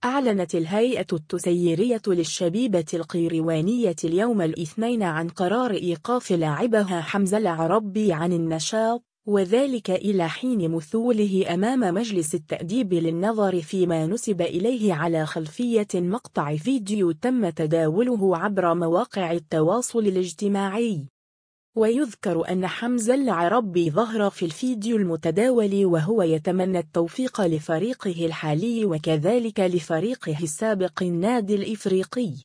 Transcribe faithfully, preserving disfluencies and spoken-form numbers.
أعلنت الهيئة التسييرية للشبيبة القيروانية اليوم الاثنين عن قرار إيقاف لاعبها حمزة العربي عن النشاط، وذلك إلى حين مثوله أمام مجلس التأديب للنظر فيما نسب إليه على خلفية مقطع فيديو تم تداوله عبر مواقع التواصل الاجتماعي. ويذكر أن حمزة العربي ظهر في الفيديو المتداول وهو يتمنى التوفيق لفريقه الحالي وكذلك لفريقه السابق النادي الإفريقي.